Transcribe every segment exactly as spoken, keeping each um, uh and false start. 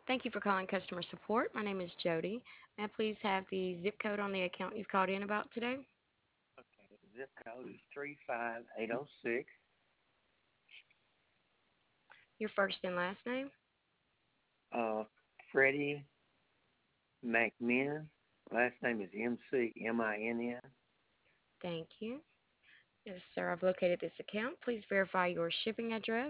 Thank you for calling customer support. My name is Jody. May I please have the zip code on the account you've called in about today? Okay, zip code is three five eight zero six. Your first and last name? Uh, Freddie McMinn. Last name is M C M I N N. Thank you. Yes, sir. I've located this account. Please verify your shipping address.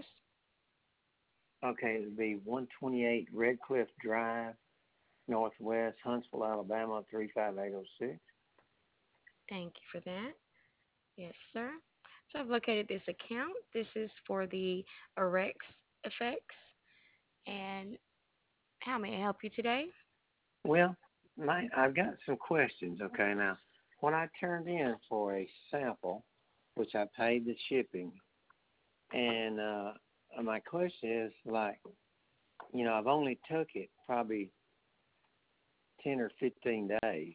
Okay, it'll be one twenty-eight Red Cliff Drive, Northwest, Huntsville, Alabama, three five eight zero six. Thank you for that. Yes, sir. So I've located this account. This is for the Arex effects. And how may I help you today? Well, my, I've got some questions. Okay, now, when I turned in for a sample, which I paid the shipping, and uh, my question is like, you know, I've only took it probably ten or fifteen days,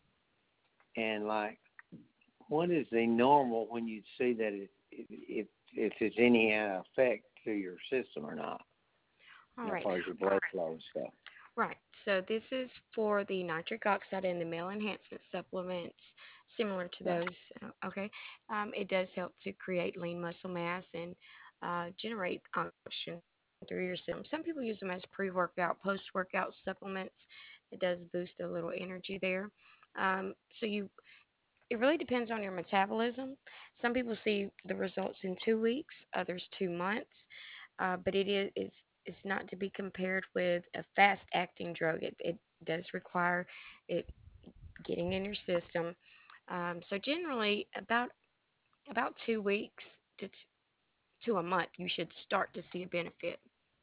and like, what is the normal when you see that it, if if it's any uh, effect to your system or not, All you know, as right. far as your blood flow and stuff? Right. So this is for the nitric oxide and the male enhancement supplements, similar to Right. those. uh, Okay. Um, it does help to create lean muscle mass and uh, generate oxygen through your system. Some people use them as pre-workout, post-workout supplements. It does boost a little energy there. Um, so you, it really depends on your metabolism. Some people see the results in two weeks, others two months. Uh, but it is it's, it's not to be compared with a fast acting drug. It, it does require it getting in your system. Um, so generally, about about two weeks to t- to a month, you should start to see a benefit.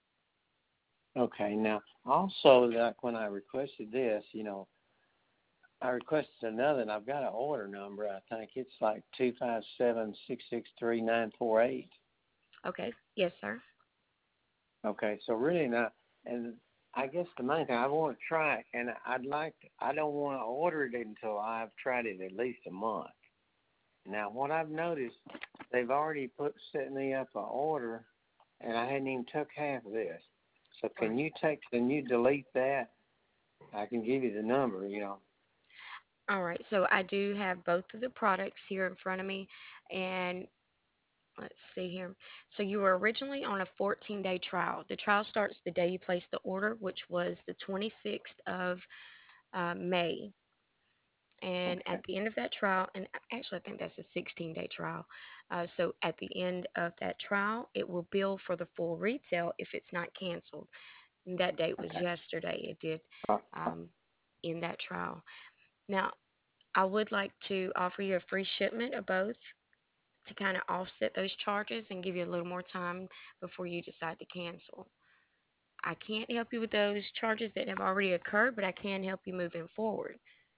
Okay. Now, also, like when I requested this, you know, I requested another, and I've got an order number. I think it's like two five seven six six three nine four eight. Okay. Yes, sir. Okay, so really not, and I guess the main thing I want to try it, and I'd like to, I don't want to order it until I've tried it at least a month. Now, what I've noticed, they've already put set me up an order, and I hadn't even took half of this. So can Right. you take, can you delete that? I can give you the number, you know. All right. So I do have both of the products here in front of me, and let's see here. So you were originally on a fourteen day trial. The trial starts the day you place the order, which was the twenty-sixth of uh, May. And at Okay, the end of that trial, and actually, I think that's a sixteen day trial. Uh, so at the end of that trial, it will bill for the full retail if it's not canceled. And that date was okay. yesterday. It did Uh, uh, um, in that trial. Now, I would like to offer you a free shipment of both to kind of offset those charges and give you a little more time before you decide to cancel. I can't help you with those charges that have already occurred, but I can help you moving forward.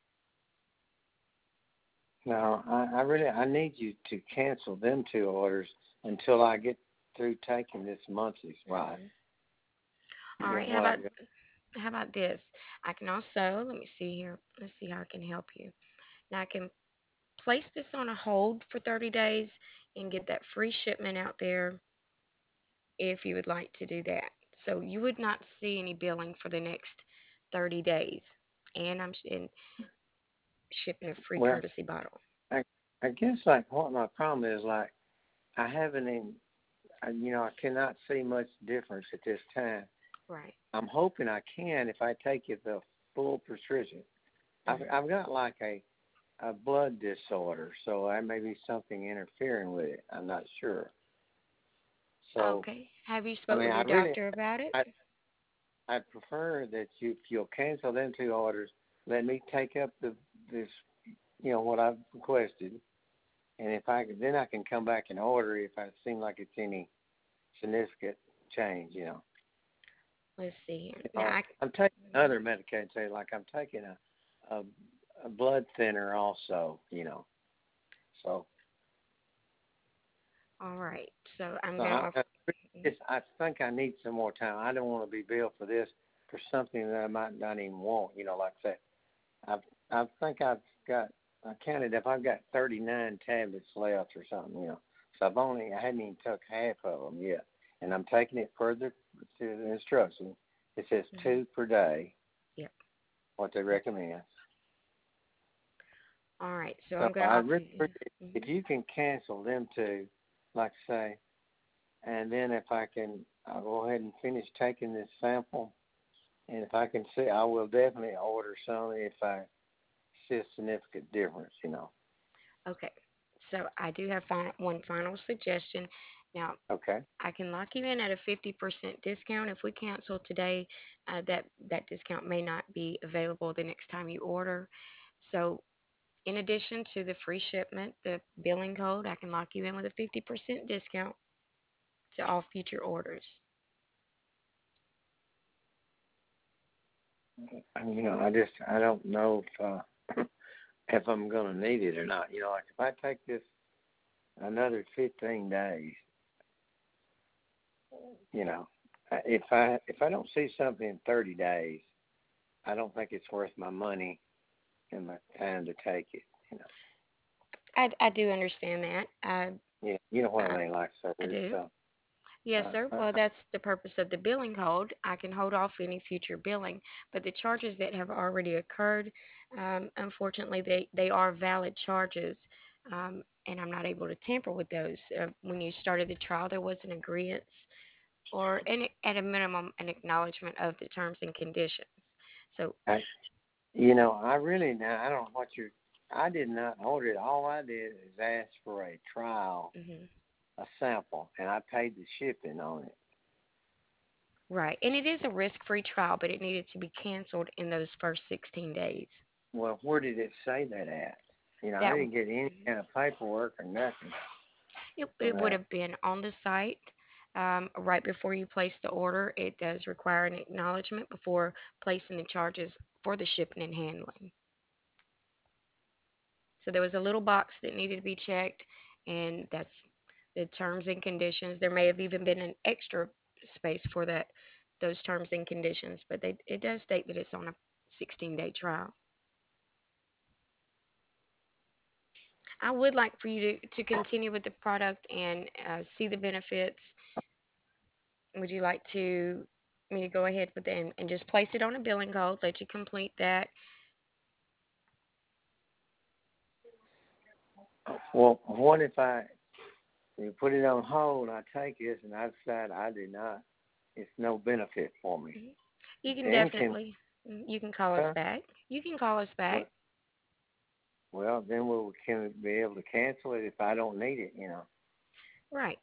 no, I, I really, I need you to cancel them two orders until I get through taking this monthly's right. Hmm. You All know right. How what about I've got? how about this? I can also let me see here. Let's see how I can help you. Now I can place this on a hold for thirty days and get that free shipment out there if you would like to do that. So you would not see any billing for the next thirty days, and I'm sh- and shipping a free Well, courtesy bottle. I I guess like what my problem is like I haven't even I, you know I cannot see much difference at this time. Right. I'm hoping I can if I take it the full prescription. I've Hmm. I've got like a a blood disorder, so there may be something interfering with it. I'm not sure. So Okay. Have you I spoke mean with I your really doctor about it? I I prefer that you if you'll cancel them two orders, let me take up the this you know what I've requested, and if I could, then I can come back and order if I seem like it's any significant change, you know. Let's see here. You Now know, I. I'm taking other medications, like I'm taking a, a a blood thinner also, you know. So, All right. So I'm so gonna I, offer. I, just, I think I need some more time. I don't want to be billed for this for something that I might not even want, you know. Like I said, I've I think I've got I counted up. I've got thirty-nine tablets left or something, you know. So I've only I hadn't even took half of them yet, and I'm taking it further to the instructions. It says Hmm. two per day, Yep. what they recommend. All right. So So I'm going to I offer really, you. if Hmm. you can cancel them two, like I say, and then if I can, I'll go ahead and finish taking this sample, and if I can see, I will definitely order some if I see a significant difference. You know. Okay. So I do have fin- one final suggestion. Now, Okay. I can lock you in at a fifty percent discount. If we cancel today, uh, that that discount may not be available the next time you order. So, in addition to the free shipment, the billing code, I can lock you in with a fifty percent discount to all future orders. I mean, you know, I just I don't know if uh, if I'm gonna need it or not. You know, like if I take this another fifteen days, you know, if I if I don't see something in thirty days, I don't think it's worth my money and my time to take it. You know. I, I do understand that. I, Yeah, you know what I, I mean, like so. I do. So, Yes, uh, sir. uh, Well, that's the purpose of the billing code. I can hold off any future billing, but the charges that have already occurred, um, unfortunately, they, they are valid charges, um, and I'm not able to tamper with those. Uh, when you started the trial, there was an agreement or, an, at a minimum, an acknowledgement of the terms and conditions. So, I, you know, I really now I don't know what you. I did not order it. All I did is ask for a trial, mhm. a sample, and I paid the shipping on it. Right. And it is a risk-free trial, but it needed to be canceled in those first sixteen days. Well, where did it say that at? You know, I That didn't get any mhm. kind of paperwork or nothing It, from it would that. have been on the site um, right before you place the order. It does require an acknowledgement before placing the charges for the shipping and handling. So there was a little box that needed to be checked, and that's the terms and conditions. There may have even been an extra space for that, those terms and conditions, but they, it does state that it's on a sixteen-day trial. I would like for you to, to continue with the product and uh, see the benefits. Would you like to me to go ahead with it and, and just place it on a billing code, let you complete that? Well, what if I you put it on hold? I take this and I decide I did not. It's no benefit for me. Mhm. You can Then can definitely, mm, you can call us uh, back. You can call us back. well, well, then we'll can be able to cancel it if I don't need it. You know. Right.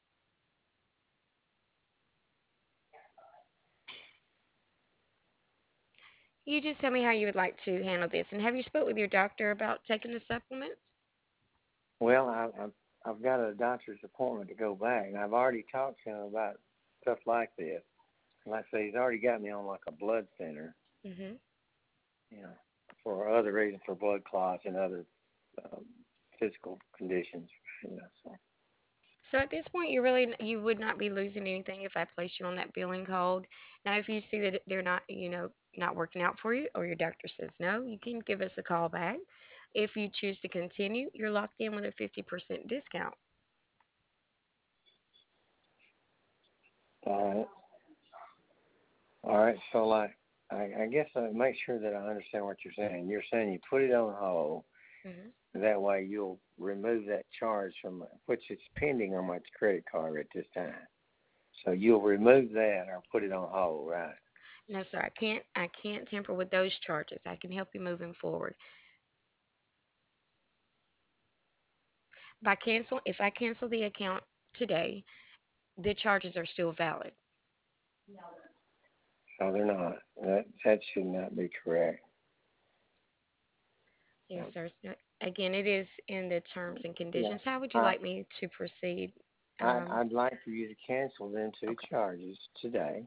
You just tell me how you would like to handle this. And have you spoke with your doctor about taking the supplements? Well, I, I've I've got a doctor's appointment to go back, and I've already talked to him about stuff like this. Like I say, he's already got me on like a blood thinner, Hmm. you know, for other reasons, for blood clots and other um, physical conditions, you know. So So at this point, you really you would not be losing anything if I place you on that billing code. Now, if you see that they're not, you know, not working out for you, or your doctor says no, you can give us a call back. If you choose to continue, you're locked in with a fifty percent discount. all right, all right. So like, I, I guess I make sure that I understand what you're saying. You're saying you put it on hold. Hmm. That way, you'll remove that charge from which is pending on my credit card at this time. So you'll remove that or put it on hold, right? No, sir, I can't. I can't tamper with those charges. I can help you moving forward by cancel. If I cancel the account today, the charges are still valid. No, they're not. That that should not be correct. Yes, sir. So, again, it is in the terms and Yeah. conditions. How would you I, like me to proceed? I Um, I'd like for you to cancel them two okay. charges today.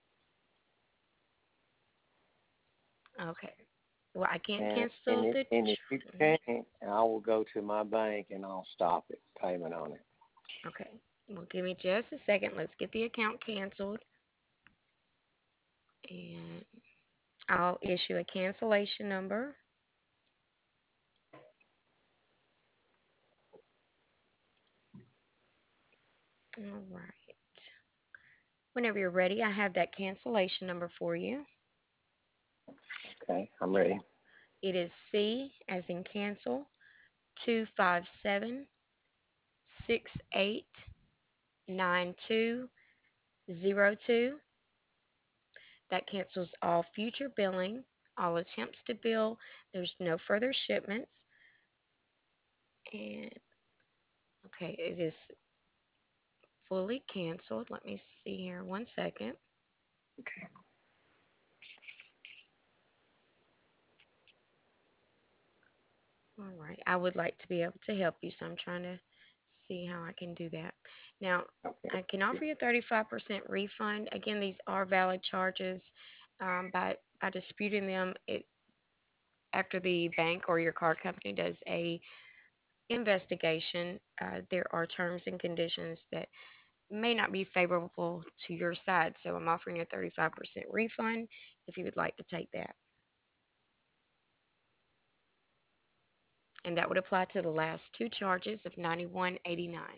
Okay. Well, I can't And and cancel if, the. and if you Ch- mhm. can't, I will go to my bank and I'll stop it payment on it. Okay. Well, give me just a second. Let's get the account canceled, and I'll issue a cancellation number. All right. Whenever you're ready, I have that cancellation number for you. Okay, I'm ready. It is C as in cancel, two five seven six eight nine two zero two. That cancels all future billing, all attempts to bill. There's no further shipments. And okay, it is fully canceled. Let me see here one second. Okay. All right. I would like to be able to help you, so I'm trying to see how I can do that. Now, Okay. I can offer you a thirty-five percent refund. Again, these are valid charges. Um, by by disputing them, it after the bank or your car company does a investigation, uh, there are terms and conditions that may not be favorable to your side. So I'm offering you a thirty-five percent refund if you would like to take that. And that would apply to the last two charges of ninety-one eighty-nine.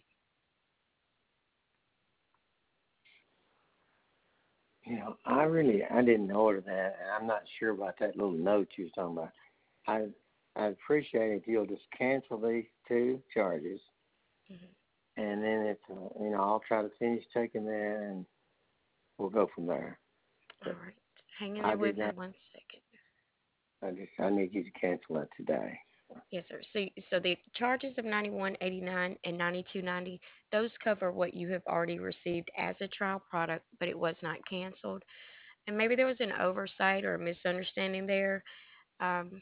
You know, I really I didn't order that, and I'm not sure about that little note you was talking about. I I appreciate if you'll just cancel these two charges, Mhm. and then if uh, you know, I'll try to finish taking that, and we'll go from there. All But right. Hang in I there did with me not. one second. I just I need you to cancel it today. Yes, sir. So, so the charges of ninety-one eighty-nine and ninety-two ninety, those cover what you have already received as a trial product, but it was not canceled. And maybe there was an oversight or a misunderstanding there. Um,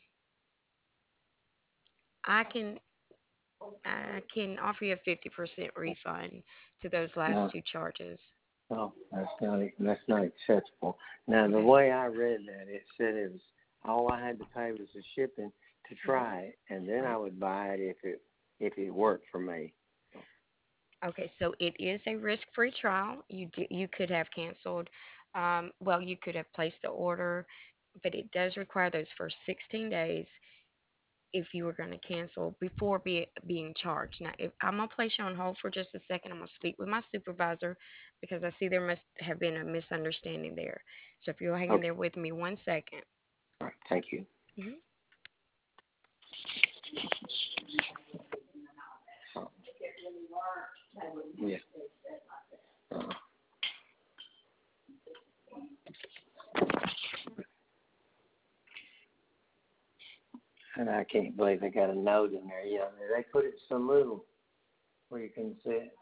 I can I can offer you a fifty percent refund to those last No, two charges. no, that's not that's not acceptable. Now the Okay. way I read that, it said it was all I had to pay was the shipping to Hmm. try it, and then I Right. would buy it if it if it worked for me. Okay, so it is a risk-free trial. You do, you could have canceled. Um, well, you could have placed the order, but it does require those first sixteen days if you were going to cancel before be, being charged. Now, if I'm going to place you on hold for just a second, I'm going to speak with my supervisor because I see there must have been a misunderstanding there. So if you'll hang in Okay, there with me one second. all right, thank you. Mhm. Uh, yeah. Uh, and I can't believe they got a note in there. Yeah, they put it so little where you can see it.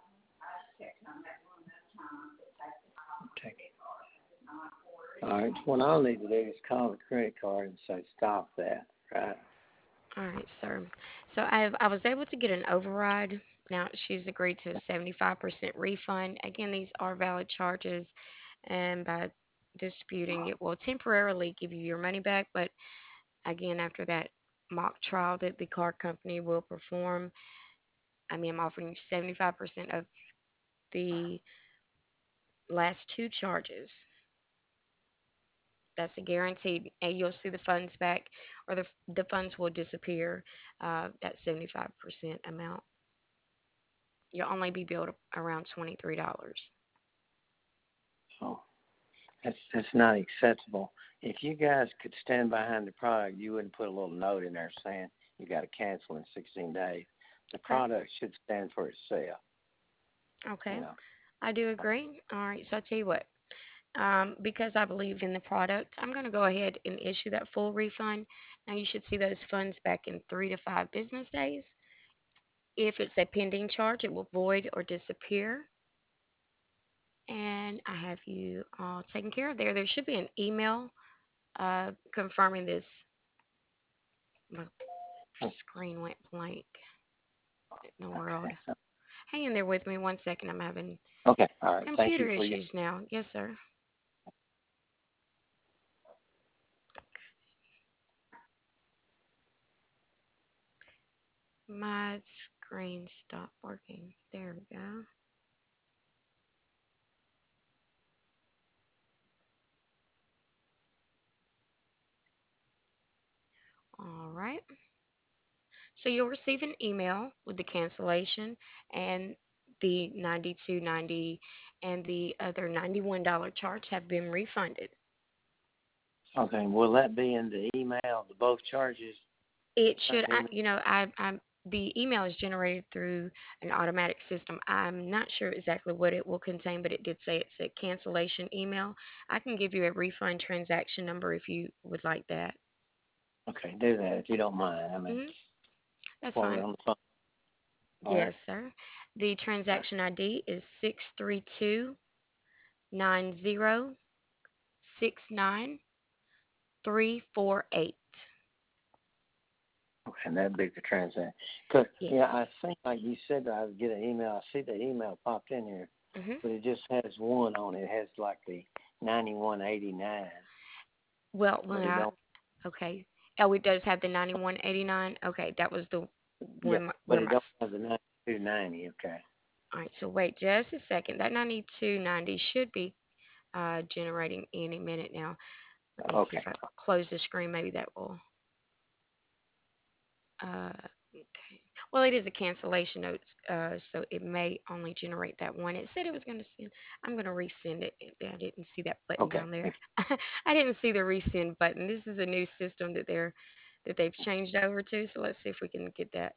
Take it. All right. What I'll need to do is call the credit card and say stop that. Right. All right, sir. So I I was able to get an override. Now she's agreed to a seventy-five percent refund. Again, these are valid charges, and by disputing it will temporarily give you your money back. But again, after that mock trial that the car company will perform, I mean, I'm offering you seventy-five percent of the last two charges. That's a guaranteed, and you'll see the funds back, or the the funds will disappear. Uh, that seventy-five percent amount. You'll only be billed around twenty-three dollars. So that's that's not acceptable. If you guys could stand behind the product, you wouldn't put a little note in there saying you got to cancel in sixteen days. The Okay. product should stand for itself. You Okay. know. I do agree. All right. So I'll tell you what. Um, because I believe in the product, I'm going to go ahead and issue that full refund. Now you should see those funds back in three to five business days. If it's a pending charge, it will void or disappear. And I have you all taken care of there. There should be an email uh, confirming this. My screen went blank in the world. Okay. Hang in there with me one second. I'm having Okay. All right. Thank computer you for your. issues now. Yes, sir. My screen stopped working. There we go. All right. So you'll receive an email with the cancellation and the ninety-two ninety and the other ninety-one dollars charge have been refunded. Okay, will that be in the email, the both charges? It should, Same I, email? you know, I, I'm the email is generated through an automatic system. I'm not sure exactly what it will contain, but it did say it's a cancellation email. I can give you a refund transaction number if you would like that. Okay, do that if you don't mind. I mean, Hmm. That's while fine. we're on the phone. All right. Yes, sir. The All right. transaction I D is six three two nine zero six nine three four eight. Okay, and that'd be the transaction. Cause yeah, Yes. I think like you said that I would get an email. I see the email popped in here, Hmm. but it just has one on it. It has like the ninety-one eighty-nine, Well, but when it I, don't. okay. Oh, it does have the ninety-one eighty-nine. Okay, that was the Yeah, one my- but where it my. don't have the ninety-two ninety. Okay. All right, so wait just a second. That ninety-two ninety should be uh, generating any minute now. Let me see Okay. if I close the screen. Maybe that will. Uh, okay. Well, it is a cancellation note, uh, so it may only generate that one. It said it was going to send. I'm going to resend it. I didn't see that button Okay. down there. I didn't see the resend button. This is a new system that they're that they've changed over to. So let's see if we can get that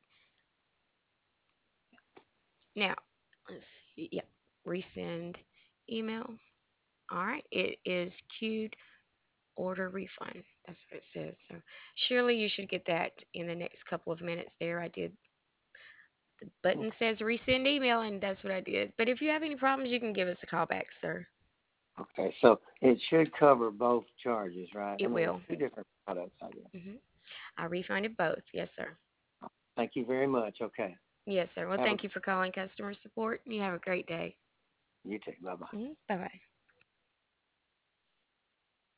now. Let's see. Yep. Resend email. All right. It is queued. Order refund. That's what it says. So surely you should get that in the next couple of minutes. There, I did the button Okay. says resend email, and that's what I did. But if you have any problems, you can give us a call back, sir. Okay. So it should cover both charges, right? I It mean, it's will. two different products, I guess. Hmm. I refunded both. Yes, sir. Thank you very much. Okay. Yes, sir. Well, Have a thank you for calling customer support. You have a great day. you too. Bye bye. Hmm. Bye bye.